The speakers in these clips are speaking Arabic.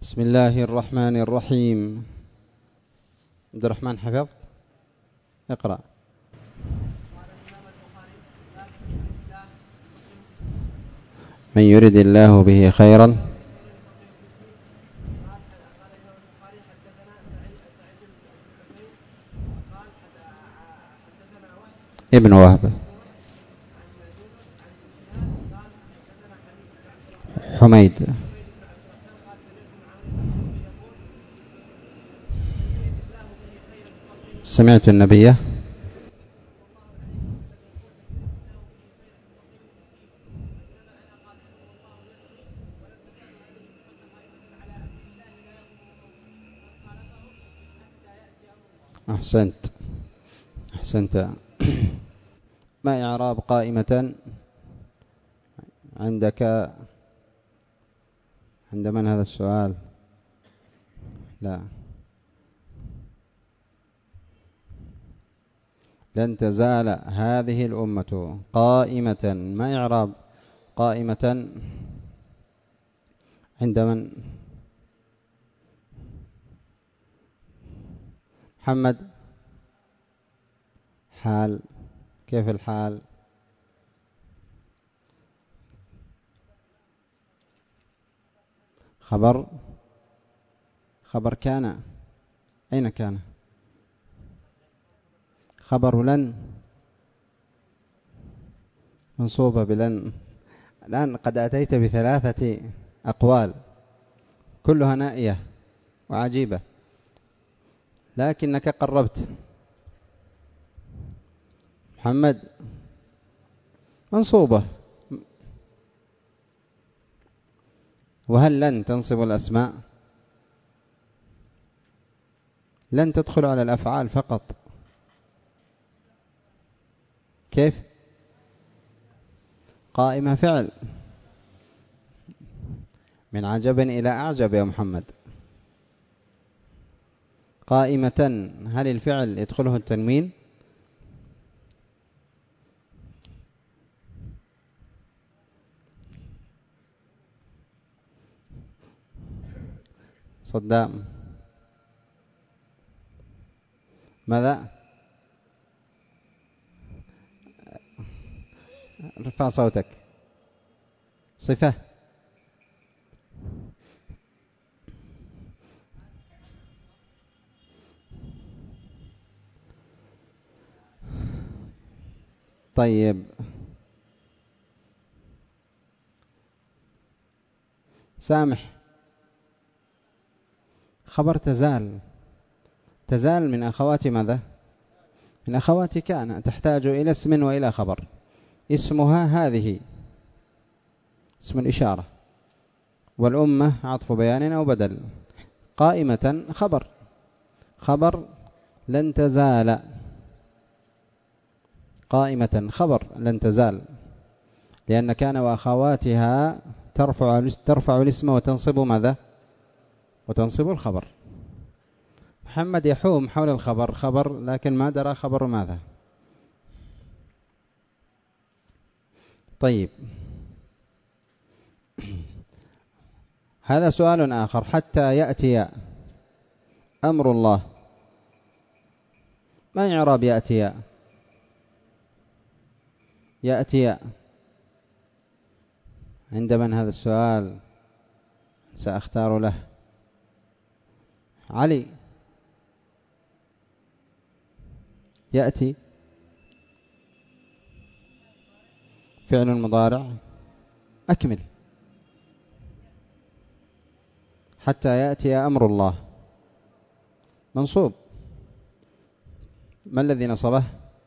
بسم الله الرحمن الرحيم. عبد الرحمن حفظ اقرأ. من يرد الله به خيرا ابن وهب. حميد. سمعت النبي أحسنت. ما إعراب قائمة عندك؟ عند من هذا السؤال؟ لا، لن تزال هذه الأمة قائمة. ما إعراب قائمة عند من؟ محمد. حال. كيف الحال؟ خبر كان. أين كان؟ خبر لن منصوبة بلن. الآن قد أتيت بثلاثة أقوال كلها نائية وعجيبة، لكنك قربت. محمد منصوبة. وهل لن تنصب الأسماء؟ لن تدخل على الأفعال فقط. كيف؟ قائمة فعل. من عجب إلى أعجب يا محمد. قائمة، هل الفعل يدخله التنوين؟ صدام ماذا؟ ارفع صوتك. صفة. طيب، سامح. خبر تزال. تزال من أخوات ماذا؟ من أخوات كان، تحتاج إلى اسم وإلى خبر. اسمها هذه اسم الإشارة، والأمة عطف بيان أو بدل. قائمة خبر لن تزال. قائمة خبر لن تزال، لأن كان وأخواتها ترفع الاسم وتنصب ماذا؟ وتنصب الخبر. محمد يحوم حول الخبر، خبر لكن ما درى خبر ماذا. طيب، هذا سؤال آخر. حتى يأتي أمر الله، ما إعراب يأتي؟ يأتي عند من هذا السؤال؟ سأختار له علي. يأتي فعل مضارع. أكمل. حتى يأتي أمر الله منصوب. ما الذي نصبه؟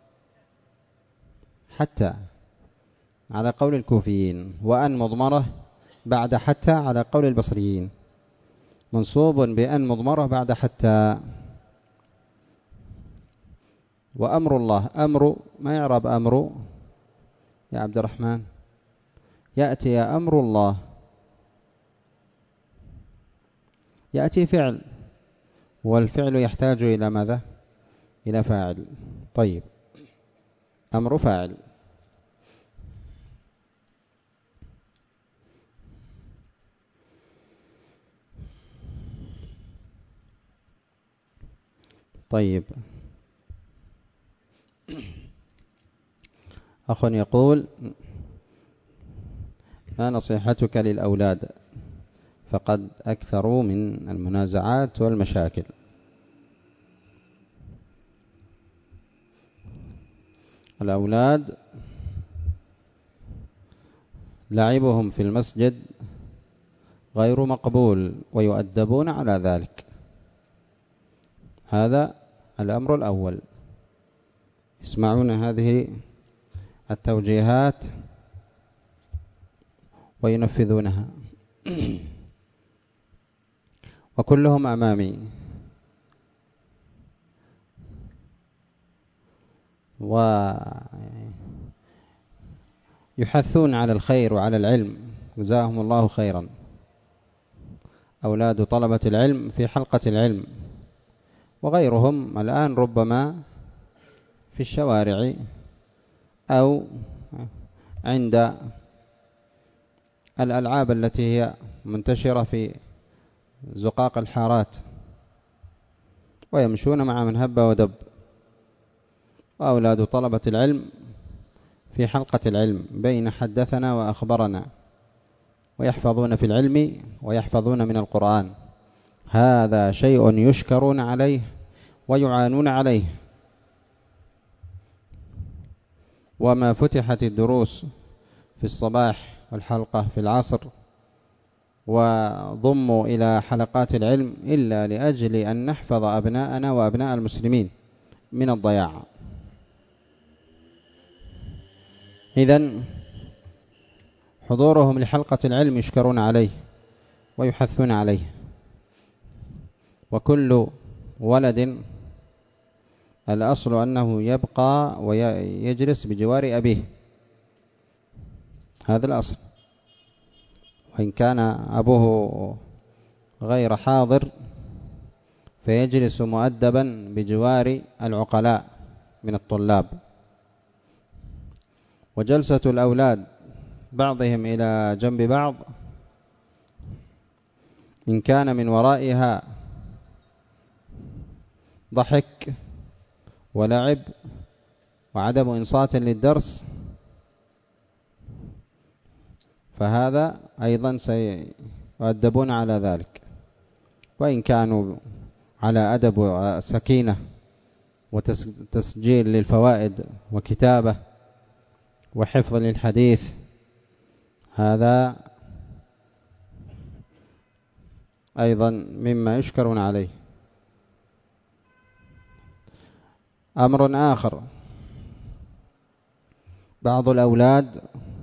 حتى على قول الكوفيين، وأن مضمرة بعد حتى على قول البصريين. منصوب بأن مضمرة بعد حتى. وأمر الله، أمر ما يعرب أمر يا عبد الرحمن؟ يأتي أمر الله. يأتي فعل، والفعل يحتاج إلى ماذا؟ إلى فاعل. طيب، أمر فاعل. طيب، أخ يقول: ما نصيحتك للأولاد فقد أكثروا من المنازعات والمشاكل؟ الأولاد لعبهم في المسجد غير مقبول ويؤدبون على ذلك. هذا الأمر الأول. يسمعون هذه التوجيهات وينفذونها وكلهم أمامي، ويحثون على الخير وعلى العلم، جزاهم الله خيرا. أولاد طلبة العلم في حلقة العلم، وغيرهم الآن ربما في الشوارع أو عند الألعاب التي هي منتشرة في زقاق الحارات، ويمشون مع من هب ودب. وأولاد طلبة العلم في حلقة العلم بين حدثنا وأخبرنا، ويحفظون في العلم ويحفظون من القرآن. هذا شيء يشكرون عليه ويعانون عليه. وما فتحت الدروس في الصباح والحلقة في العصر وضموا إلى حلقات العلم إلا لأجل أن نحفظ أبناءنا وأبناء المسلمين من الضياع. إذن حضورهم لحلقة العلم يشكرون عليه ويحثون عليه. وكل ولد الأصل أنه يبقى ويجلس بجوار أبيه، هذا الأصل. وإن كان أبوه غير حاضر فيجلس مؤدبا بجوار العقلاء من الطلاب. وجلسة الأولاد بعضهم إلى جنب بعض إن كان من ورائها ضحك ولعب وعدم إنصات للدرس، فهذا أيضا سيؤدبون على ذلك. وإن كانوا على أدب وسكينة وتسجيل للفوائد وكتابة وحفظ للحديث، هذا أيضا مما يشكرون عليه. أمر آخر: بعض الأولاد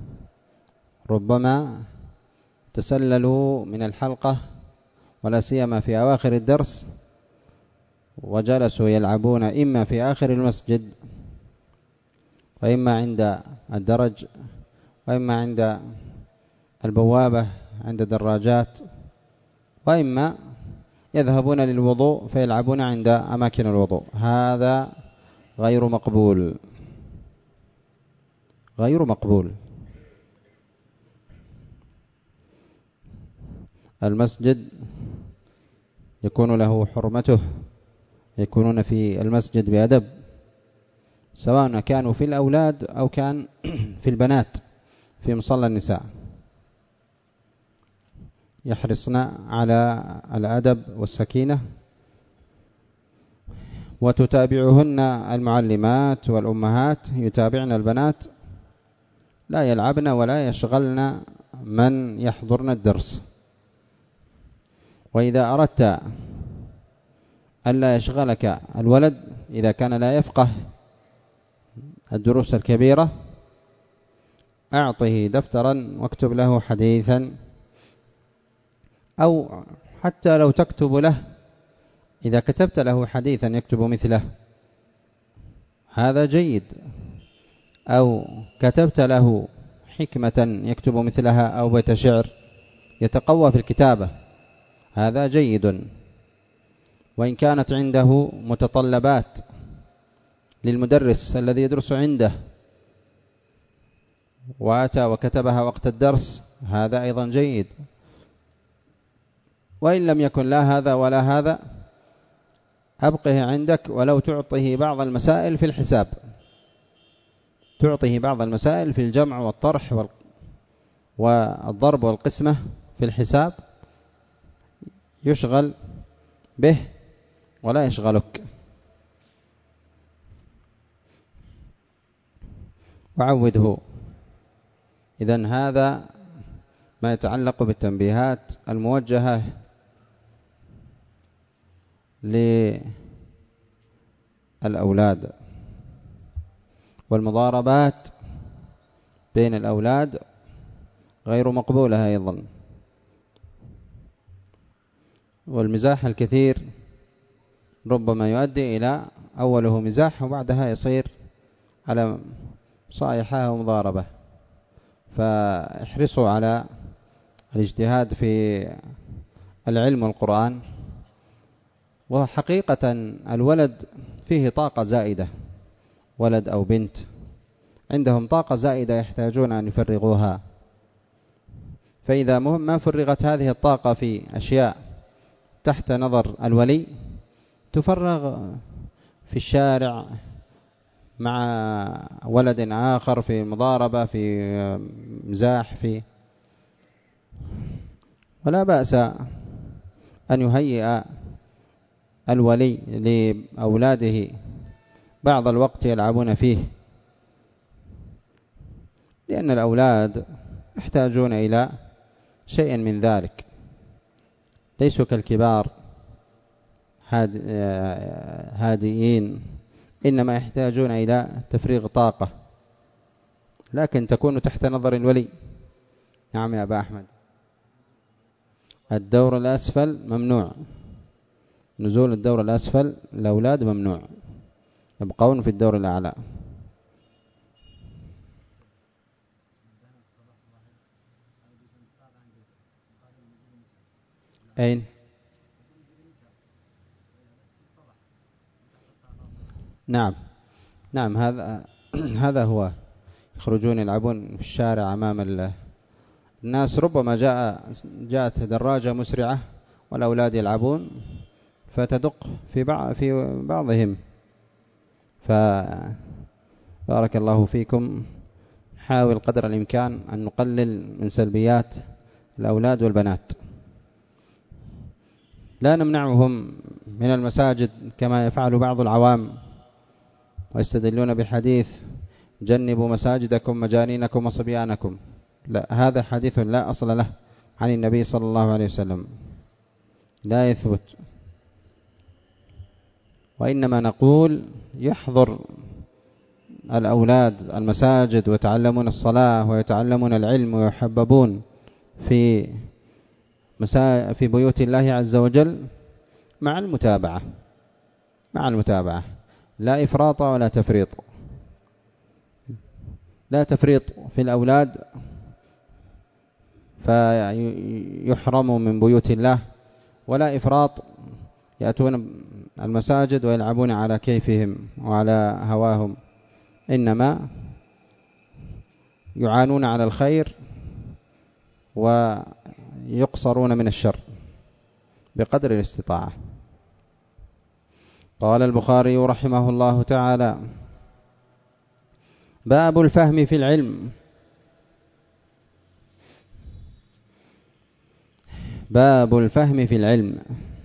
ربما تسللوا من الحلقة ولا سيما في أواخر الدرس وجلسوا يلعبون إما في آخر المسجد وإما عند الدرج وإما عند البوابة عند دراجات، وإما يذهبون للوضوء فيلعبون عند أماكن الوضوء. هذا غير مقبول، غير مقبول. المسجد يكون له حرمته، يكونون في المسجد بأدب، سواء كانوا في الأولاد أو كان في البنات في مصلى النساء، يحرصن على الأدب والسكينة، وتتابعهن المعلمات والأمهات، يتابعن البنات، لا يلعبن ولا يشغلن من يحضرن الدرس. وإذا أردت ألا يشغلك الولد إذا كان لا يفقه الدروس الكبيرة، أعطه دفترا واكتب له حديثا، أو حتى لو تكتب له، إذا كتبت له حديثا يكتب مثله هذا جيد، أو كتبت له حكمة يكتب مثلها، أو بيت شعر يتقوى في الكتابة، هذا جيد. وإن كانت عنده متطلبات للمدرس الذي يدرس عنده وأتى وكتبها وقت الدرس، هذا أيضا جيد. وإن لم يكن لا هذا ولا هذا، أبقه عندك ولو تعطيه بعض المسائل في الحساب، تعطيه بعض المسائل في الجمع والطرح والضرب والقسمة في الحساب، يشغل به ولا يشغلك. وعوده. إذن هذا ما يتعلق بالتنبيهات الموجهة للأولاد. والمضاربات بين الأولاد غير مقبولة أيضا، والمزاح الكثير ربما يؤدي إلى أوله مزاح وبعدها يصير على صائحة ومضاربة. فاحرصوا على الاجتهاد في العلم والقرآن. وحقيقة الولد فيه طاقة زائدة، ولد أو بنت عندهم طاقة زائدة يحتاجون أن يفرغوها، فإذا ما فرغت هذه الطاقة في أشياء تحت نظر الولي تفرغ في الشارع مع ولد آخر، في مضاربة، في مزاح، ولا بأس أن يهيئ الولي لأولاده بعض الوقت يلعبون فيه، لأن الأولاد يحتاجون إلى شيء من ذلك، ليسوا كالكبار هادئين، إنما يحتاجون إلى تفريغ طاقة، لكن تكون تحت نظر الولي. نعم يا أبا أحمد. الدور الأسفل ممنوع، نزول الدور الأسفل الأولاد ممنوع، يبقون في الدور الأعلى. أين؟ نعم نعم، هذا هو، يخرجون يلعبون في الشارع أمام الناس. ربما جاءت دراجة مسرعة والأولاد يلعبون فتدق في بعضهم. فبارك الله فيكم، حاول قدر الإمكان أن نقلل من سلبيات الأولاد والبنات. لا نمنعهم من المساجد كما يفعل بعض العوام ويستدلون بحديث جنبوا مساجدكم مجانينكم وصبيانكم. لا، هذا حديث لا أصل له عن النبي صلى الله عليه وسلم، لا يثبت. وإنما نقول يحضر الأولاد المساجد ويتعلمون الصلاة ويتعلمون العلم ويحببون في بيوت الله عز وجل مع المتابعة، لا إفراط ولا تفريط. لا تفريط في الأولاد فيحرموا من بيوت الله، ولا إفراط يأتون المساجد ويلعبون على كيفهم وعلى هواهم، إنما يعانون على الخير ويقصرون من الشر بقدر الاستطاعة. قال البخاري رحمه الله تعالى: باب الفهم في العلم. باب الفهم في العلم،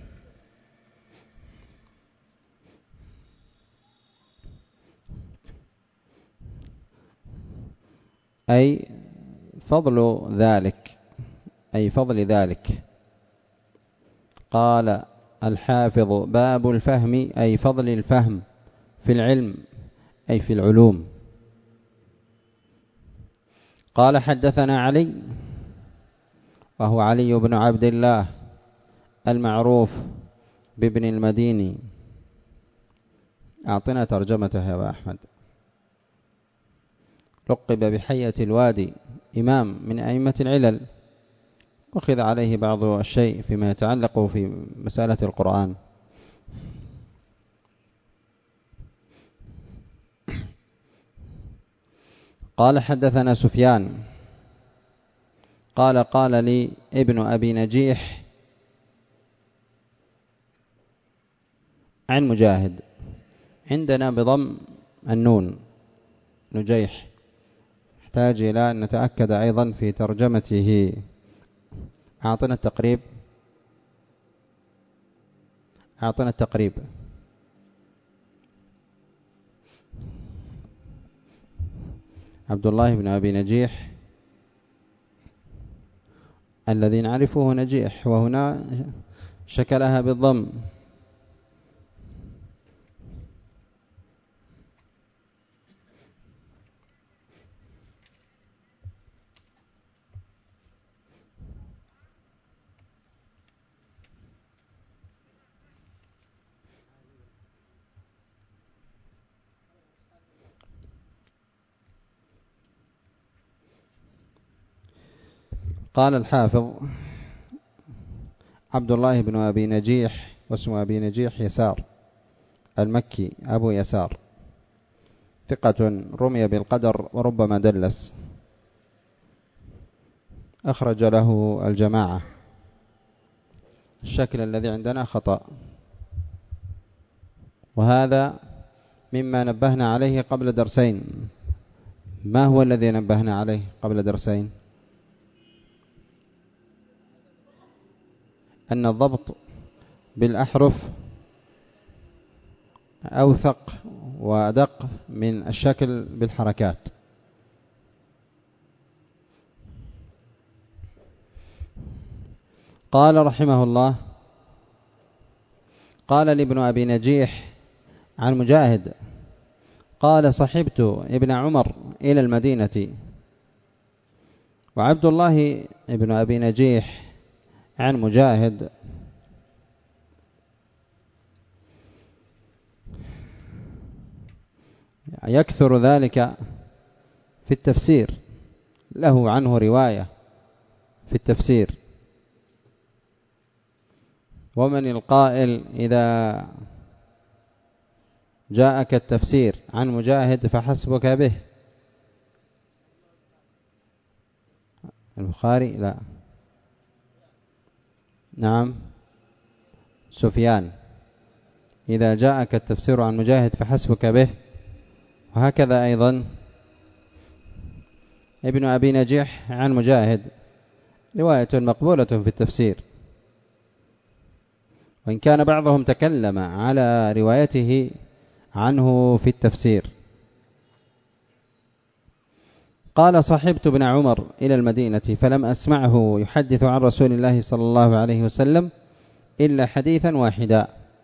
أي فضل ذلك. قال الحافظ: باب الفهم أي فضل الفهم في العلم أي في العلوم. قال حدثنا علي، وهو علي بن عبد الله المعروف بابن المديني. أعطنا ترجمته يا أبا أحمد. لقب بحية الوادي، إمام من أئمة العلل، أخذ عليه بعض الشيء فيما يتعلق في مسألة القرآن. قال حدثنا سفيان قال لي ابن أبي نجيح: عن مجاهد، عندنا بضم النون نجيح، نحتاج إلى أن نتأكد أيضا في ترجمته. أعطنا التقريب، أعطنا التقريب. عبد الله بن أبي نجيح الذي نعرفه نجيح، وهنا شكلها بالضم. قال الحافظ: عبد الله بن أبي نجيح، واسم أبي نجيح يسار المكي أبو يسار، ثقة رمي بالقدر وربما دلس، أخرج له الجماعة. الشكل الذي عندنا خطأ، وهذا مما نبهنا عليه قبل درسين. ما هو الذي نبهنا عليه قبل درسين؟ أن الضبط بالأحرف أوثق وأدق من الشكل بالحركات. قال رحمه الله: قال لابن أبي نجيح عن مجاهد قال: صحبت ابن عمر إلى المدينة. وعبد الله ابن أبي نجيح عن مجاهد يكثر ذلك في التفسير، له عنه رواية في التفسير. ومن القائل إذا جاءك التفسير عن مجاهد فحسبك به؟ البخاري؟ لا. نعم، سفيان: إذا جاءك التفسير عن مجاهد فحسبك به. وهكذا أيضا ابن أبي نجيح عن مجاهد رواية مقبولة في التفسير، وإن كان بعضهم تكلم على روايته عنه في التفسير. قال: صحبت ابن عمر إلى المدينة فلم أسمعه يحدث عن رسول الله صلى الله عليه وسلم إلا حديثا واحدا.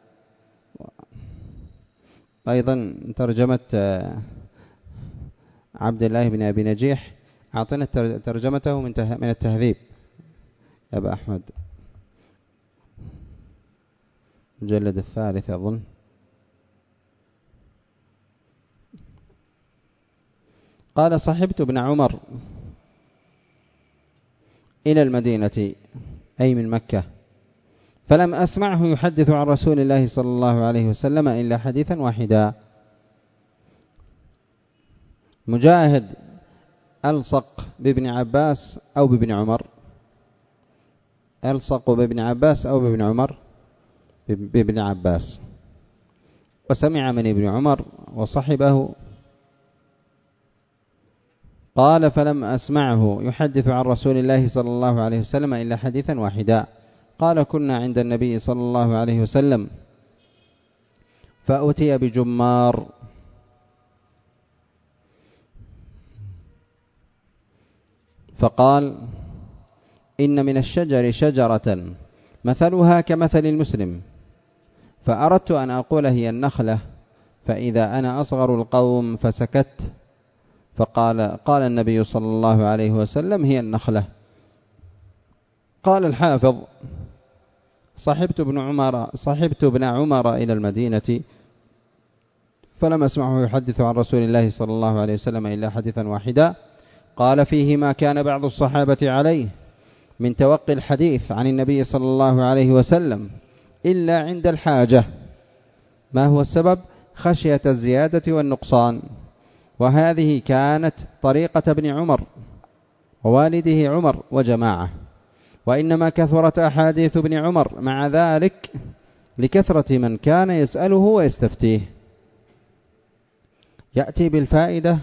أيضا ترجمة عبد الله بن أبي نجيح، أعطنا ترجمته من التهذيب يا أبا أحمد، المجلد الثالث أظن. قال: صحبت ابن عمر إلى المدينة أي من مكة، فلم أسمعه يحدث عن رسول الله صلى الله عليه وسلم إلا حديثا واحدا. مجاهد ألصق بابن عباس أو بابن عمر؟ ألصق بابن عباس أو بابن عمر؟ بابن عباس، وسمع من ابن عمر وصحبه. قال: فلم أسمعه يحدث عن رسول الله صلى الله عليه وسلم إلا حديثا واحدا. قال: كنا عند النبي صلى الله عليه وسلم فأتي بجمار، فقال: إن من الشجر شجرة مثلها كمثل المسلم، فأردت أن أقول هي النخلة، فإذا أنا أصغر القوم فسكت، قال النبي صلى الله عليه وسلم: هي النخلة. قال الحافظ: صحبت ابن عمر إلى المدينة فلم أسمعه يحدث عن رسول الله صلى الله عليه وسلم إلا حديثا واحدا. قال: فيه ما كان بعض الصحابة عليه من توقي الحديث عن النبي صلى الله عليه وسلم إلا عند الحاجة. ما هو السبب؟ خشية الزيادة والنقصان. وهذه كانت طريقة ابن عمر ووالده عمر وجماعة، وإنما كثرت أحاديث ابن عمر مع ذلك لكثرة من كان يسأله ويستفتيه، يأتي بالفائدة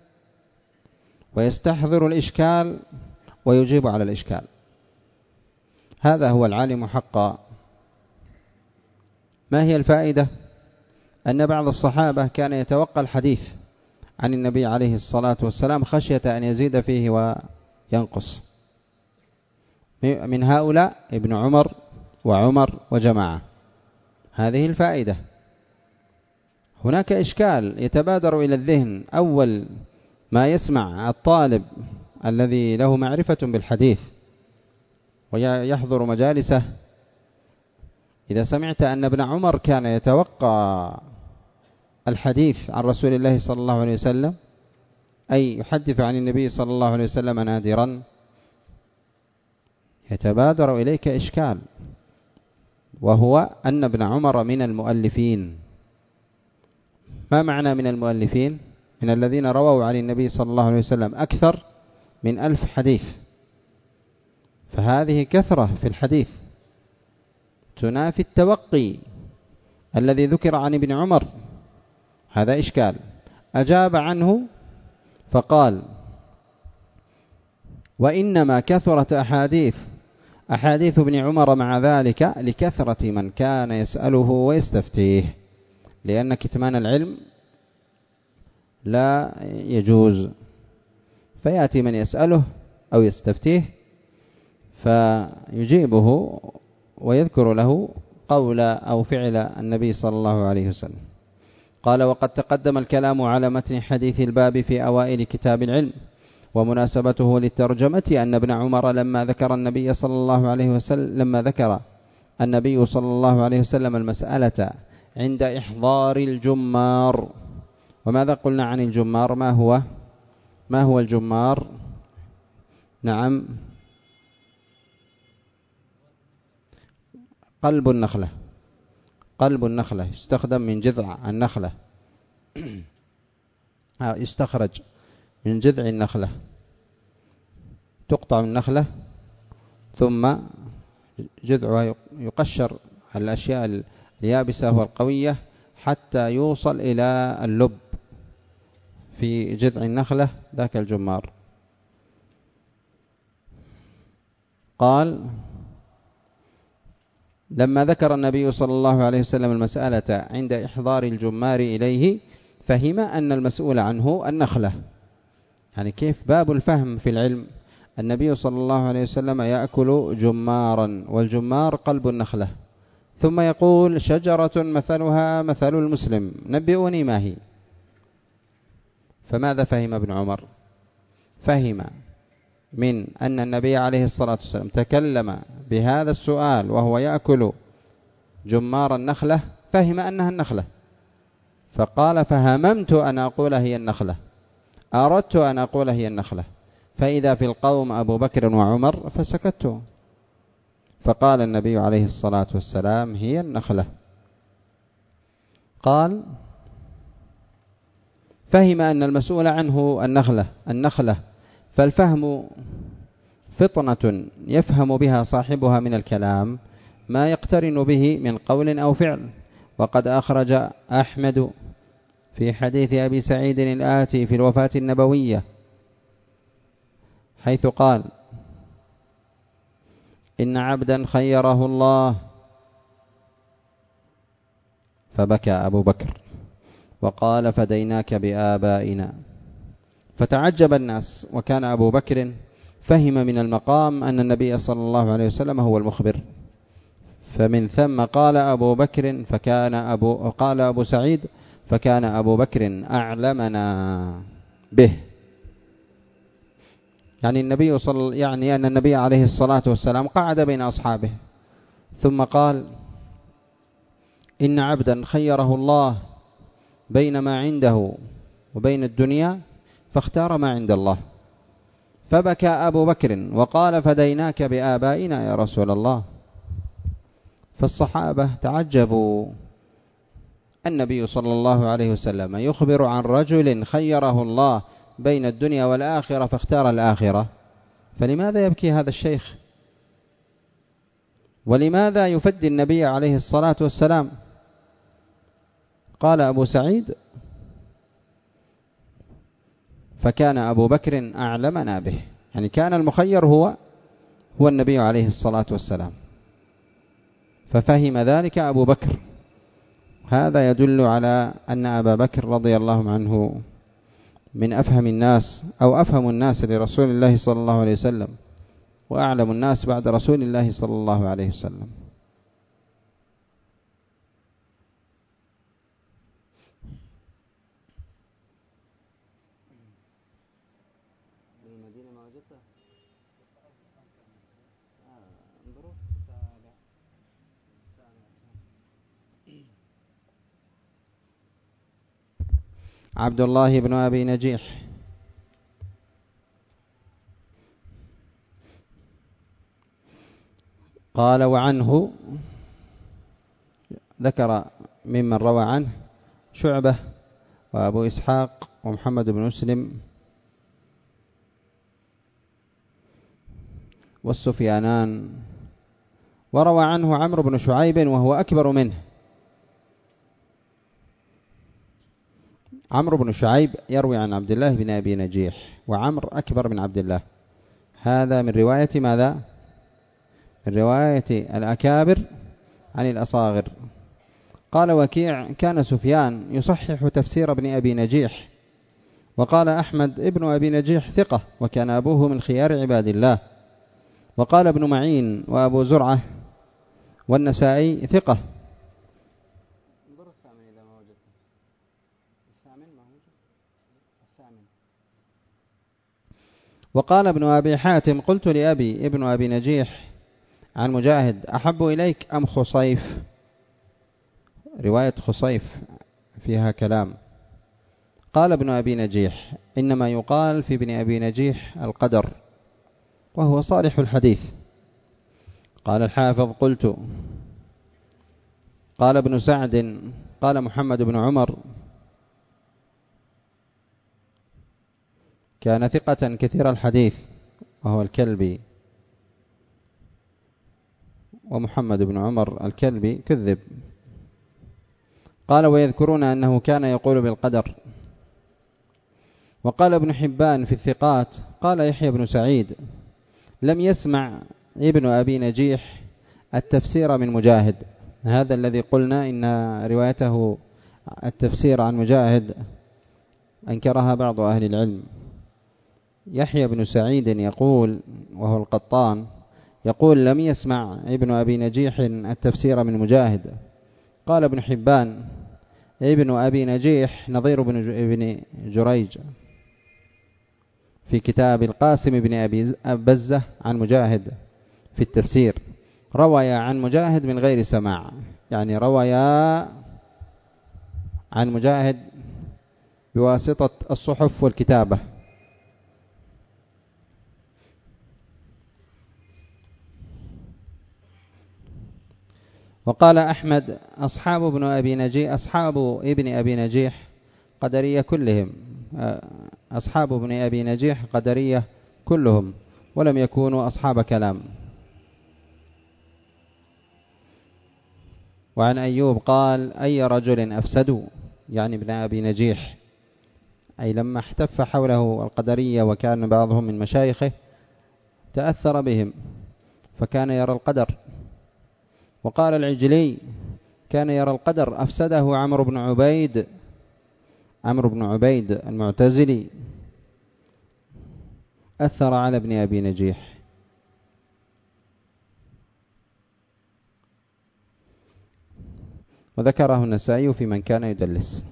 ويستحضر الإشكال ويجيب على الإشكال. هذا هو العالم حقا. ما هي الفائدة؟ أن بعض الصحابة كان يتوقع الحديث عن النبي عليه الصلاة والسلام خشية أن يزيد فيه وينقص. من هؤلاء ابن عمر وعمر وجماعة. هذه الفائدة. هناك إشكال يتبادر إلى الذهن أول ما يسمع الطالب الذي له معرفة بالحديث ويحضر مجالسه، إذا سمعت أن ابن عمر كان يتوقع الحديث عن رسول الله صلى الله عليه وسلم، أي يحدث عن النبي صلى الله عليه وسلم نادرا، يتبادر إليك إشكال، وهو أن ابن عمر من المؤلفين. ما معنى من المؤلفين؟ من الذين رووا عن النبي صلى الله عليه وسلم أكثر من 1000 حديث. فهذه كثرة في الحديث تنافي التوقي الذي ذكر عن ابن عمر. هذا إشكال. أجاب عنه فقال: وإنما كثرت أحاديث ابن عمر مع ذلك لكثرة من كان يسأله ويستفتيه، لأن كتمان العلم لا يجوز، فيأتي من يسأله أو يستفتيه فيجيبه ويذكر له قول أو فعل النبي صلى الله عليه وسلم. قال: وقد تقدم الكلام على متن حديث الباب في أوائل كتاب العلم، ومناسبته للترجمة أن ابن عمر لما ذكر النبي صلى الله عليه وسلم المسألة عند إحضار الجمار. وماذا قلنا عن الجمار؟ ما هو الجمار؟ نعم، قلب النخلة يستخدم من جذع النخلة، يستخرج من جذع النخلة، تقطع النخلة ثم جذعها يقشر الأشياء اليابسة والقوية حتى يوصل إلى اللب في جذع النخلة، ذاك الجمار. قال: لما ذكر النبي صلى الله عليه وسلم المسألة عند إحضار الجمار إليه فهم أن المسؤول عنه النخلة. يعني كيف باب الفهم في العلم؟ النبي صلى الله عليه وسلم يأكل جمارا، والجمار قلب النخلة، ثم يقول: شجرة مثلها مثل المسلم، نبئوني ما هي. فماذا فهم ابن عمر؟ فهم من أن النبي عليه الصلاة والسلام تكلم بهذا السؤال وهو يأكل جمار النخلة، فهم أنها النخلة، فقال: فهممت أن أقول هي النخلة، أردت أن أقول هي النخلة، فإذا في القوم أبو بكر وعمر فسكت، فقال النبي عليه الصلاة والسلام: هي النخلة. قال: فهم أن المسؤول عنه النخلة، فالفهم فطنة يفهم بها صاحبها من الكلام ما يقترن به من قول أو فعل. وقد أخرج أحمد في حديث أبي سعيد الآتي في الوفاة النبوية حيث قال: إن عبدا خيره الله، فبكى أبو بكر وقال: فديناك بآبائنا. فتعجب الناس، وكان أبو بكر فهم من المقام أن النبي صلى الله عليه وسلم هو المخبر، فمن ثم قال أبو سعيد: فكان أبو بكر أعلمنا به. يعني أن النبي عليه الصلاة والسلام قعد بين أصحابه ثم قال: إن عبدا خيره الله بين ما عنده وبين الدنيا فاختار ما عند الله. فبكى أبو بكر وقال: فديناك بآبائنا يا رسول الله. فالصحابة تعجبوا، النبي صلى الله عليه وسلم يخبر عن رجل خيره الله بين الدنيا والآخرة فاختار الآخرة، فلماذا يبكي هذا الشيخ؟ ولماذا يفدي النبي عليه الصلاة والسلام؟ قال أبو سعيد: فكان أبو بكر أعلمنا به، يعني كان المخير هو النبي عليه الصلاة والسلام، ففهم ذلك أبو بكر. هذا يدل على أن أبا بكر رضي الله عنه من أفهم الناس أو أفهم الناس لرسول الله صلى الله عليه وسلم، وأعلم الناس بعد رسول الله صلى الله عليه وسلم. عبد الله بن أبي نجيح قال: وعنه، ذكر ممن روى عنه شعبة وأبو إسحاق ومحمد بن مسلم والسفيانان، وروى عنه عمرو بن شعيب وهو أكبر منه. عمرو بن شعيب يروي عن عبد الله بن أبي نجيح، وعمرو أكبر من عبد الله. هذا من رواية ماذا؟ من رواية الأكابر عن الأصاغر. قال وكيع: كان سفيان يصحح تفسير ابن أبي نجيح. وقال أحمد: ابن أبي نجيح ثقة، وكان أبوه من خيار عباد الله. وقال ابن معين وأبو زرعة والنسائي ثقة. وقال ابن أبي حاتم: قلت لأبي ابن أبي نجيح عن مجاهد: أحب إليك أم خصيف؟ رواية خصيف فيها كلام. قال ابن أبي نجيح: إنما يقال في ابن أبي نجيح القدر، وهو صالح الحديث. قال الحافظ: قلت. قال ابن سعد: قال محمد بن عمر: كان ثقة كثير الحديث، وهو الكلبي. ومحمد بن عمر الكلبي كذب. قال ويذكرون أنه كان يقول بالقدر. وقال ابن حبان في الثقات: قال يحيى بن سعيد: لم يسمع ابن أبي نجيح التفسير من مجاهد. هذا الذي قلنا إن روايته التفسير عن مجاهد أنكرها بعض أهل العلم. يحيى بن سعيد يقول، وهو القطان، يقول: لم يسمع ابن أبي نجيح التفسير من مجاهد. قال ابن حبان: ابن أبي نجيح نظير ابن جريج في كتاب القاسم بن أبي بزة عن مجاهد في التفسير، روى عن مجاهد من غير سماع، يعني روى عن مجاهد بواسطة الصحف والكتابة. وقال أحمد: أصحاب ابن أبي نجيح قدرية كلهم، أصحاب ابن أبي نجيح قدرية كلهم، ولم يكونوا أصحاب كلام. وعن أيوب قال: أي رجل أفسدوا، يعني ابن أبي نجيح، أي لما احتف حوله القدرية وكان بعضهم من مشايخه تأثر بهم فكان يرى القدر. وقال العجلي: كان يرى القدر، أفسده عمرو بن عبيد المعتزلي، أثر على ابن أبي نجيح. وذكره النسائي في من كان يدلس.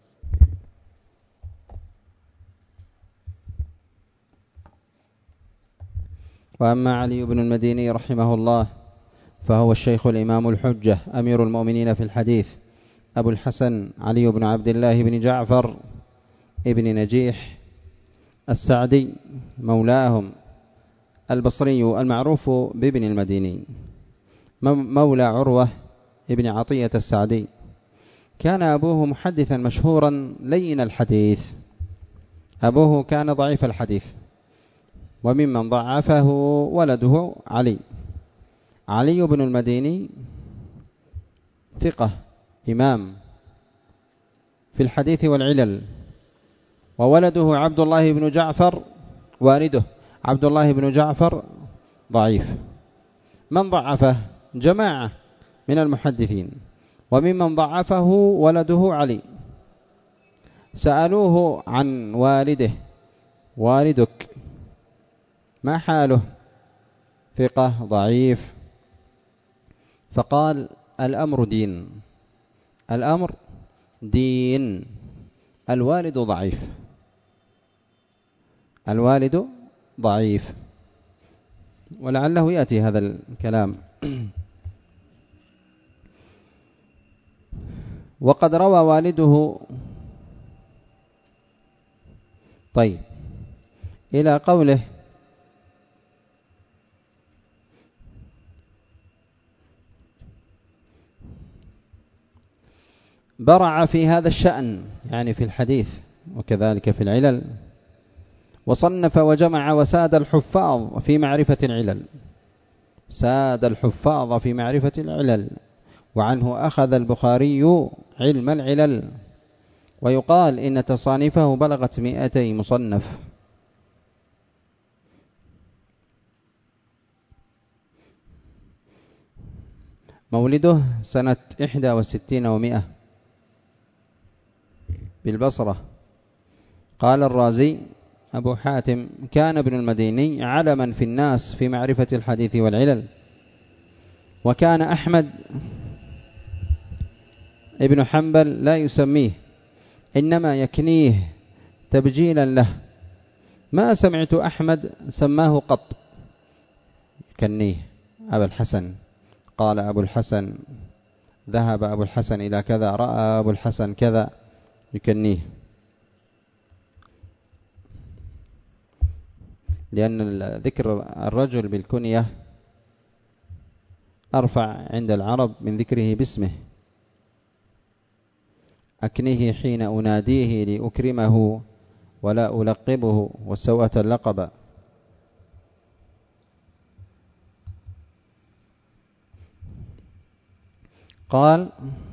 وأما علي بن المديني رحمه الله فهو الشيخ الإمام الحجة أمير المؤمنين في الحديث، أبو الحسن علي بن عبد الله بن جعفر ابن نجيح السعدي مولاهم البصري المعروف بابن المديني، مولى عروة ابن عطية السعدي. كان أبوه محدثا مشهورا لين الحديث، أبوه كان ضعيف الحديث، وممن ضعفه ولده علي بن المديني ثقة إمام في الحديث والعلل، وولده عبد الله بن جعفر والده عبد الله بن جعفر ضعيف. من ضعفه؟ جماعة من المحدثين، وممن ضعفه ولده علي. سألوه عن والده: والدك ما حاله؟ ثقة ضعيف. فقال: الأمر دين، الأمر دين، الوالد ضعيف، الوالد ضعيف. ولعله يأتي هذا الكلام. وقد روى والده. طيب، إلى قوله: برع في هذا الشأن، يعني في الحديث وكذلك في العلل، وصنف وجمع وساد الحفاظ في معرفة العلل، ساد الحفاظ في معرفة العلل، وعنه أخذ البخاري علم العلل، ويقال إن تصانيفه بلغت 200 مصنف. مولده سنة 61 و100 بالبصرة. قال الرازي أبو حاتم: كان ابن المديني علما في الناس في معرفة الحديث والعلل، وكان أحمد ابن حنبل لا يسميه، إنما يكنيه تبجيلا له. ما سمعت أحمد سماه قط، كنيه أبا الحسن. قال أبو الحسن: ذهب أبو الحسن إلى كذا، رأى أبو الحسن كذا، يكنيه. لأن ذكر الرجل بالكنية أرفع عند العرب من ذكره باسمه. أكنيه حين أناديه لأكرمه ولا ألقبه، والسوءة اللقب. قال: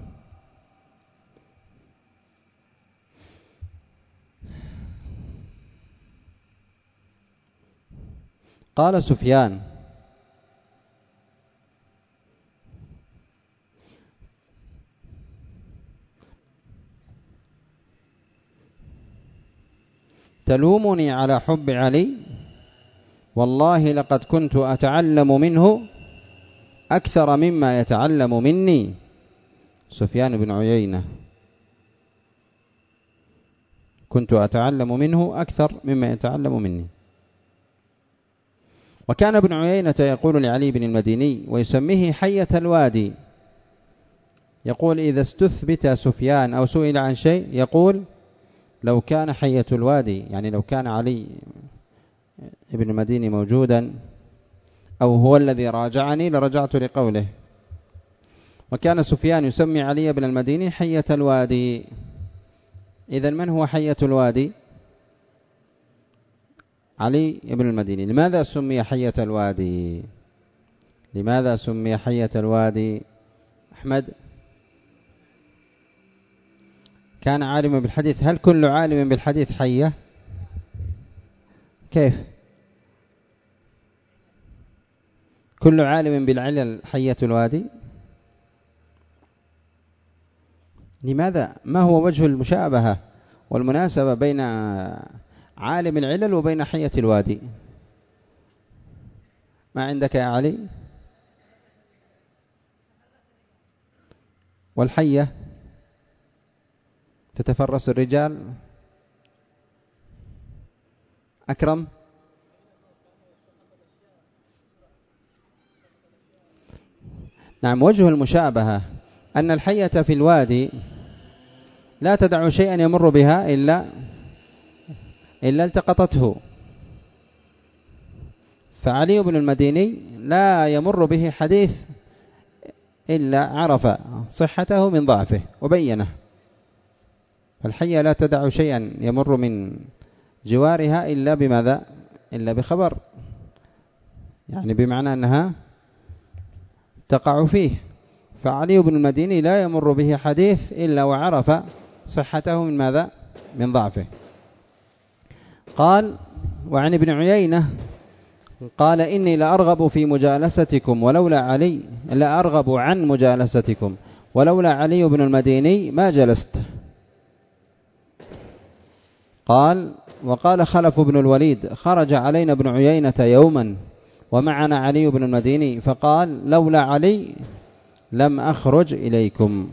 قال سفيان: تلومني على حب علي؟ والله لقد كنت أتعلم منه أكثر مما يتعلم مني. سفيان بن عيينة: كنت أتعلم منه أكثر مما يتعلم مني. وكان ابن عيينة يقول لعلي بن المديني ويسميه حية الوادي، يقول إذا استثبت سفيان أو سئل عن شيء يقول: لو كان حية الوادي، يعني لو كان علي ابن المديني موجودا أو هو الذي راجعني لرجعت لقوله. وكان سفيان يسمي علي بن المديني حية الوادي. إذن من هو حية الوادي؟ علي بن المديني. لماذا سمي حية الوادي؟ لماذا سمي حية الوادي؟ أحمد: كان عالما بالحديث. هل كل عالم بالحديث حية؟ كيف؟ كل عالم بالعلل حية الوادي؟ لماذا؟ ما هو وجه المشابهة والمناسبة بين عالم العلل وبين حية الوادي؟ ما عندك يا علي؟ والحية تتفرس الرجال. أكرم: نعم، وجه المشابهة أن الحية في الوادي لا تدع شيئا يمر بها إلا التقطته. فعلي بن المديني لا يمر به حديث إلا عرف صحته من ضعفه وبينه. فالحية لا تدع شيئا يمر من جوارها إلا بماذا؟ إلا بخبر، يعني بمعنى أنها تقع فيه، فعلي بن المديني لا يمر به حديث إلا وعرف صحته من ماذا؟ من ضعفه. قال: وعن ابن عيينة قال: إني لأرغب في مجالستكم ولولا علي، لا أرغب عن مجالستكم ولولا علي بن المديني ما جلست. قال: وقال خلف بن الوليد: خرج علينا ابن عيينة يوما ومعنا علي بن المديني فقال: لولا علي لم أخرج إليكم.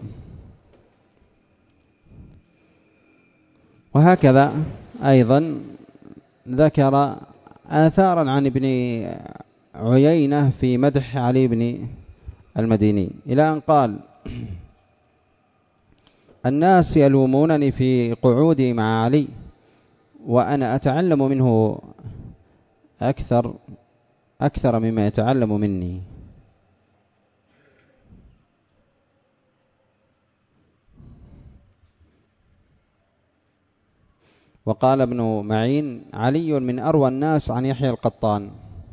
وهكذا أيضا ذكر آثارا عن ابن عيينة في مدح علي بن المديني، إلى أن قال: الناس يلومونني في قعودي مع علي وأنا أتعلم منه أكثر مما يتعلم مني. وقال ابن معين: علي من أروى الناس عن يحيى القطان،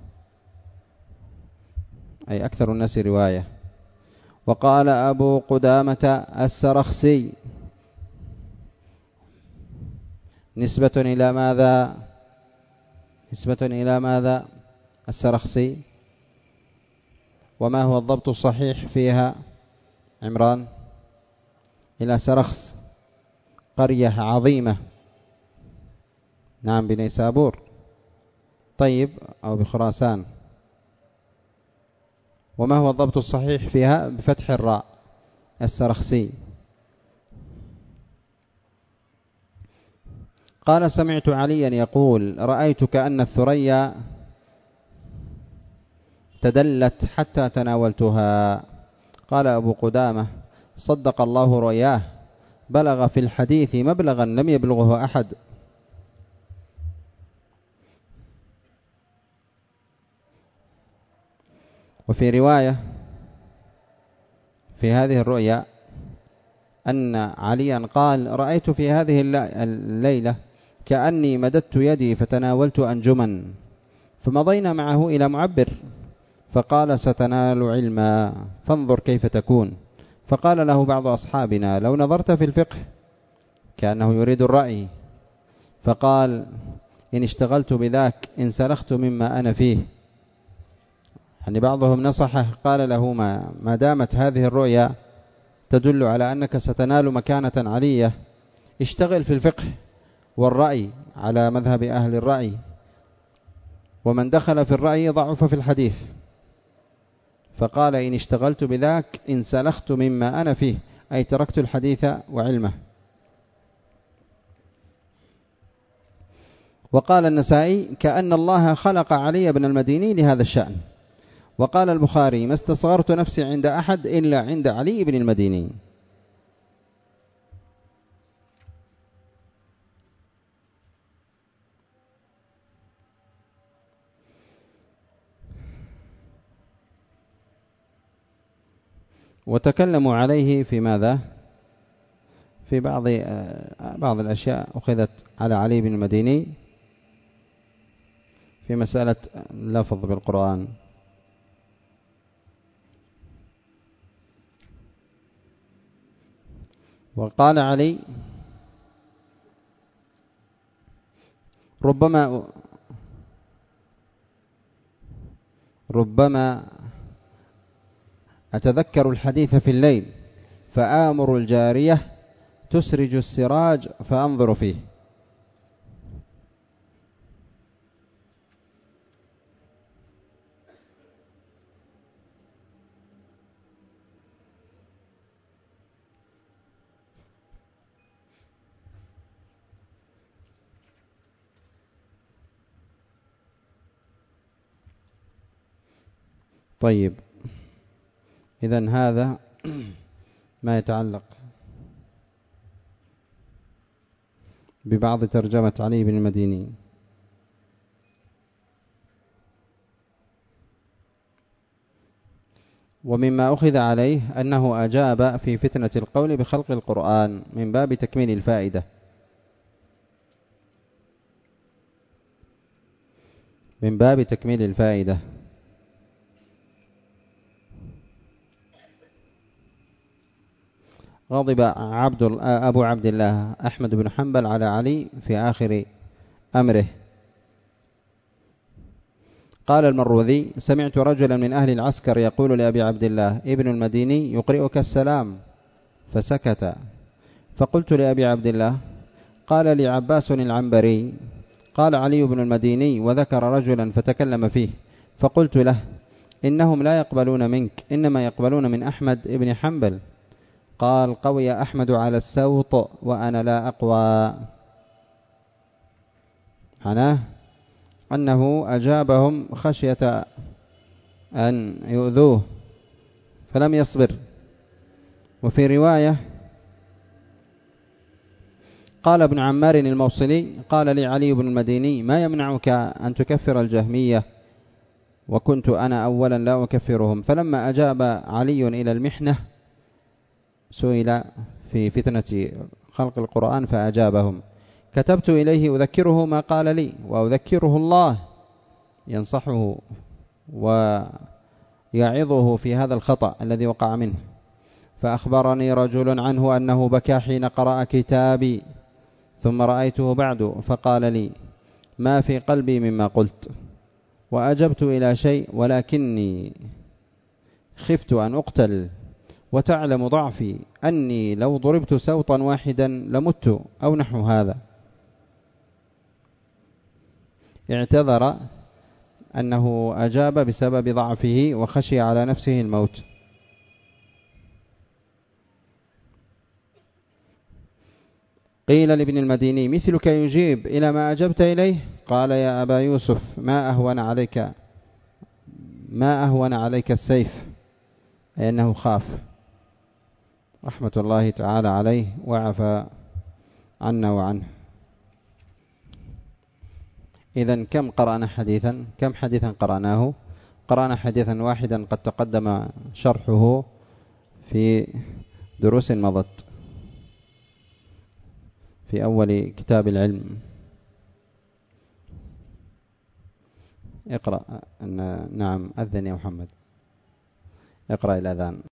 أي أكثر الناس رواية. وقال أبو قدامة السرخسي نسبة إلى ماذا؟ نسبة إلى ماذا السرخسي؟ وما هو الضبط الصحيح فيها عمران؟ إلى سرخس، قرية عظيمة، نعم، بنيسابور، طيب، أو بخراسان. وما هو الضبط الصحيح فيها؟ بفتح الراء، السرخسي. قال: سمعت عليا يقول: رأيت كأن الثريا تدلت حتى تناولتها. قال أبو قدامة: صدق الله رؤياه، بلغ في الحديث مبلغا لم يبلغه أحد. وفي رواية في هذه الرؤيا أن عليا قال: رأيت في هذه الليلة كأني مددت يدي فتناولت أنجما، فمضينا معه إلى معبر فقال: ستنال علما فانظر كيف تكون. فقال له بعض أصحابنا: لو نظرت في الفقه، كأنه يريد الرأي، فقال: إن اشتغلت بذاك انسلخت مما أنا فيه. يعني بعضهم نصحه، قال له: ما دامت هذه الرؤيا تدل على أنك ستنال مكانة علية، اشتغل في الفقه والرأي على مذهب أهل الرأي، ومن دخل في الرأي ضعف في الحديث. فقال: إن اشتغلت بذاك انسلخت مما أنا فيه، أي تركت الحديث وعلمه. وقال النسائي: كأن الله خلق علي بن المديني لهذا الشأن. وقال البخاري: ما استصغرت نفسي عند أحد إلا عند علي بن المديني. وتكلموا عليه في ماذا؟ في بعض الأشياء أخذت على علي بن المديني في مسألة اللفظ بالقرآن. وقال علي: ربما أتذكر الحديث في الليل فآمر الجارية تسرج السراج فأنظر فيه. طيب، إذن هذا ما يتعلق ببعض ترجمة علي بن المديني. ومما أخذ عليه أنه أجاب في فتنة القول بخلق القرآن من باب تكميل الفائدة، من باب تكميل الفائدة. غضب أبو عبد الله أحمد بن حنبل على علي في آخر أمره. قال المروذي: سمعت رجلا من أهل العسكر يقول لأبي عبد الله ابن المديني: يقرئك السلام، فسكت. فقلت لأبي عبد الله: قال لي عباس العنبري قال علي بن المديني، وذكر رجلا فتكلم فيه، فقلت له: إنهم لا يقبلون منك، إنما يقبلون من أحمد بن حنبل. قال: قوي أحمد على السوط وأنا لا أقوى. معناه أنه أجابهم خشية أن يؤذوه فلم يصبر. وفي رواية قال ابن عمار الموصلي: قال لي علي بن المديني: ما يمنعك أن تكفر الجهمية؟ وكنت أنا أولا لا أكفرهم. فلما أجاب علي إلى المحنة سئل في فتنة خلق القرآن فأجابهم. كتبت إليه أذكره ما قال لي وأذكره الله، ينصحه ويعظه في هذا الخطأ الذي وقع منه. فأخبرني رجل عنه أنه بكى حين قرأ كتابي، ثم رأيته بعد فقال لي: ما في قلبي مما قلت، وأجبت إلى شيء، ولكني خفت أن أقتل، وتعلم ضعفي أني لو ضربت سوطا واحدا لمت أو نحو هذا. اعتذر أنه أجاب بسبب ضعفه وخشي على نفسه الموت. قيل لابن المديني: مثلك يجيب إلى ما أجبت إليه؟ قال: يا أبا يوسف، ما أهون عليك السيف، أي أنه خاف، رحمة الله تعالى عليه وعفى عنا وعنه. إذن كم قرأنا حديثا؟ كم حديثا قرأناه؟ قرأنا حديثا واحدا قد تقدم شرحه في دروس مضت في أول كتاب العلم. اقرأ. نعم، أذن يا محمد، اقرأ الأذان.